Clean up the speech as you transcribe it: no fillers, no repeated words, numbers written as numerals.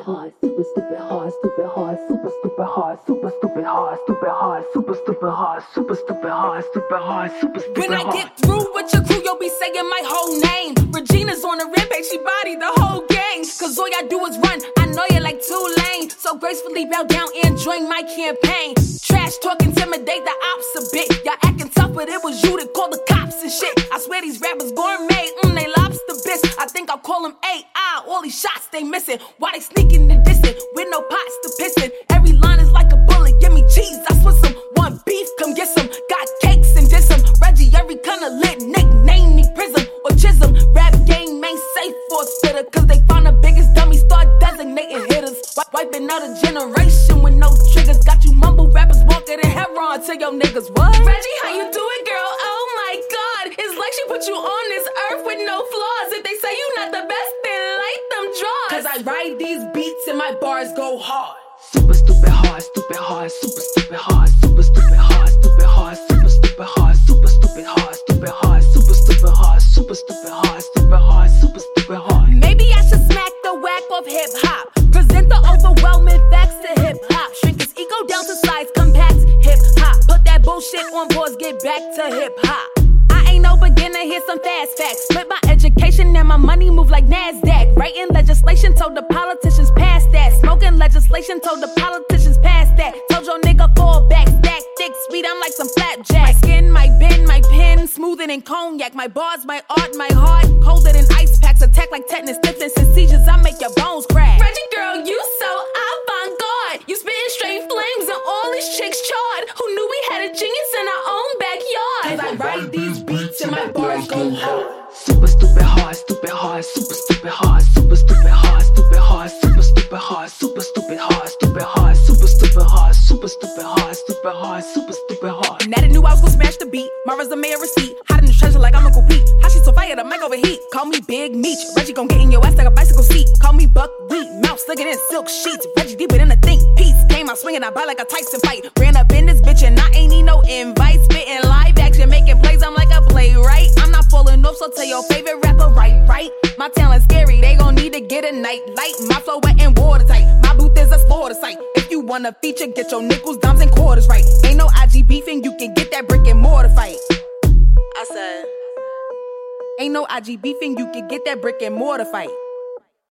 hard, super stupid hard, stupid hard, super stupid hard, super stupid hard, stupid hard, super stupid hard, super stupid hard, stupid hard, super stupid hard. When I get through with your crew, you'll be saying my whole name. Regina's on the rampage, she bodied the whole gang. Cause all y'all do is run, I know you're like Tulane. So gracefully bow down and join my campaign. Trash talk, intimidate the ops a bit. Y'all acting tough, but it was you that called the cops and shit. I swear these rappers gourmet, they lobster bits. I think I'll call them AI, all these shots they missing. Why they sneaking the distant, with no pots to pissin'. Every line is like a bullet, give me cheese, I switch some. Want beef, come get some. Got cakes and diss 'em. Reggie, every kind of lit, nickname me Prism or Chisholm. Rap game ain't safe for a spitter, cause they found the biggest dummy, start designating hitters. Wiping out a generation with no triggers. Got you mumble rappers walking in Heron to your niggas, what? Reggie, how you doing, girl? Oh my god, it's like she put you on this earth with no flaws. If they say you not the best, then light them draws. Cause I write these beats and my bars go hard. Super stupid hard, stupid hard, super stupid hard, super stupid hard, stupid hard, super stupid hard, super stupid hard, stupid hard, super stupid hard, super stupid hard, stupid hard, super stupid hard. Maybe I should smack the whack of hip hop. Present the overwhelming facts to hip hop. Shrink his ego down to size, compact hip hop. Put that bullshit on pause, get back to hip hop. I ain't no beginner, here's some fast facts. Split my education and my money move like NASDAQ. Writing legislation, told the politicians pass that. Smoking legislation, told the politicians pass that. Told your nigga fall back, stack thick, sweet, I'm like some flapjack. My skin, my bend, my pen, smoother than cognac. My bars, my art, my heart, colder than ice packs. Attack like tetanus, stiffness and seizures, I make your bones crack. Reggie girl, you so avant-garde. You spitting straight flames and all these chicks charred. Who knew we had a genius in our own backyard? Cause I write these beats and my bars go hard. Super stupid hard, stupid hard, super stupid hard, super stupid hard, stupid hard, super stupid hard, super stupid hard, stupid hard, super stupid hard, super stupid hard, stupid hard, super stupid hard. Now they knew I was gonna smash the beat. My resume a receipt, hiding the treasure like I'm Uncle Pete. How she so fire, the mic overheat. Call me Big Meech. Reggie gon' get in your ass like a bicycle seat. Call me Buckwheat, mouth slicker than silk sheets. Reggie deeper than a think piece. Came out swinging, I bite like a Tyson fight. Ran up in this bitch and I ain't need no invite. Spitting live action, making plays, I'm like a playwright. I'm not falling off, so tell your favorite rapper right. My talent's scary, they gon' need to get a night light. My flow wet and watertight, my booth is a slaughter site. If you wanna feature, get your nickels, dimes, and quarters right. Ain't no IG beefing, you can get that brick and mortar fight. I said, ain't no IG beefing, you can get that brick and mortar fight.